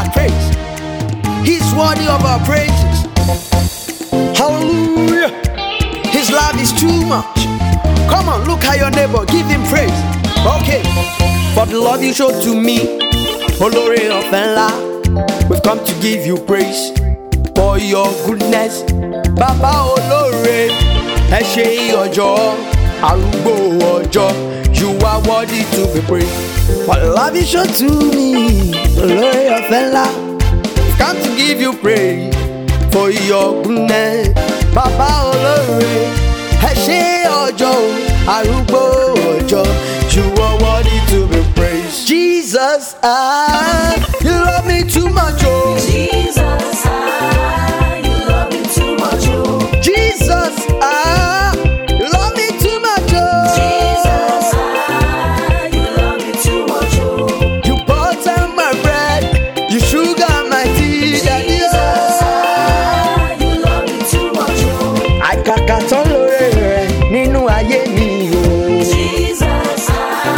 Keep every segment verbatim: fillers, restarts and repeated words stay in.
our praise. He's worthy of our praises. Hallelujah. His love is too much. Come on, look at your neighbor, give him praise. Okay. For the love you showed to me, Olore Ofenla, we've come to give you praise for your goodness. Baba Olore, ẹ ṣé ọjọ́, arúgbó ọjọ́, you are worthy to be praised. For the love you showed to me, Olore Ofenla, we've come to give you praise for your goodness. Baba Olore, ẹ ṣé ọjọ́, arúgbó ọjọ́, you are worthy to be praised. Jesus, ah, you love me too much, oh. Jesus, ah, you love me too much, oh. Jesus, ah, you love me too much, oh. Jesus, ah, you love me too much, oh. You butter my bread, you sugar my tea, daddy, Jesus, oh. ah, you love me too much, oh. Àkàkà tán lóore rẹ̀ nínú ayé mi, oh. Jesus,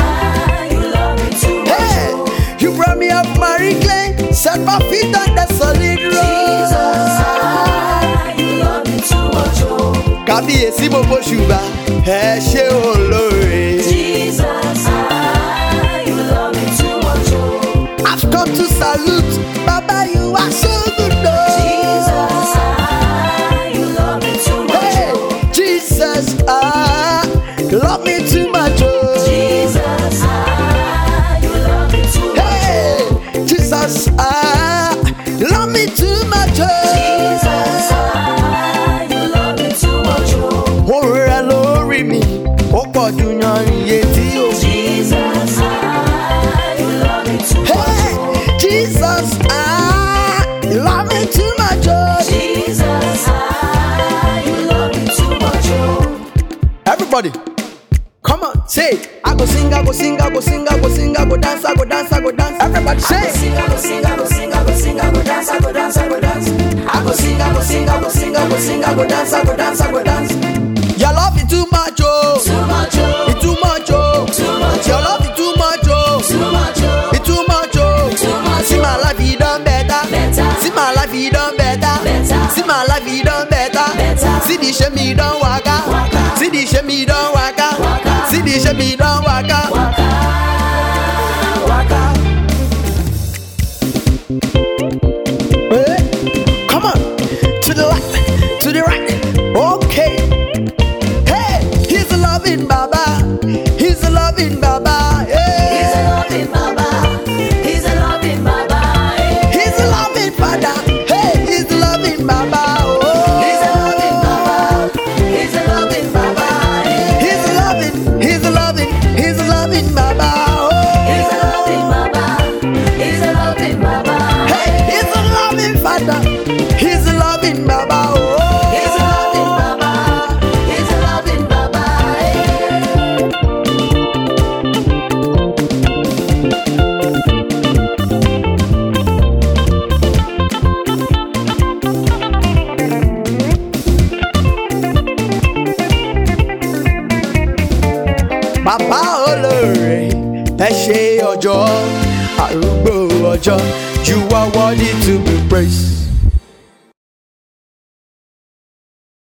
ah, you love me too much, Hey, oh. you brought me up Mary Clay, set my feet on the solid road. Jesus, ah, you love me too much, oh. Kábíyèsí gbogbo ṣùgbà, ẹ ṣé olóore. Jesus, ah, you love me too much, oh. I've come to salute, Baba, you are so good, oh. Jesus, ah, you love me too much, Hey, oh. Jesus, ah, you love me too much, oh. Jesus, ah, you love me too much, Hey, oh. Jesus, ah, you love me too much, oh. Jesus, ah, you love me too much, oh. Oore rẹ̀ lórí mi, ó pọ̀ jù yanrìn etí o. Jesus, ah, you love me too much, Hey, oh. Jesus, ah, you love me too much, oh. Jesus, ah, you love me too much, oh. Everybody, come on, say it. I go sing, I go sing, I go sing, I go sing, I go dance, I go dance, I go dance. Everybody say I go it. sing, I go sing, I go sing, I go sing, I go dance, I go dance, I go dance. I go sing, I go sing, I go sing, I go sing, I go dance, I go dance, I go dance. Your love is too much, oh. Too much, oh. It's too much, oh. Too much, Your oh. love is too much, oh. Too much, oh. It's too much, oh. Too much, See my oh. life, you done better. Better. See my life, you done better. Better. See my life, you done better. Better. See the shame me done waka. Waka. See the shame me done waka. Waka. See the shame me done waka. Waka, waka. Hey, come on, to the left, to the right. Okay. Hey, he's a loving Baba. He's a loving Baba. He's a Hey. loving Baba. He's a loving Baba. eh. He's a loving Father. Hey, he's a loving Baba. He's a loving Oh. Baba. He's a loving Baba. eh. He's a loving, he's a loving, he's a loving Baba. He's a Oh. loving Baba. He's a loving Baba. Hey, he's a loving Father. He's a loving Baba. He's a loving Oh. Baba. He's a loving Baba. eh. Baba Olore, ẹ ṣé ọjọ́, arúgbó ọjọ́, you are worthy to be praised.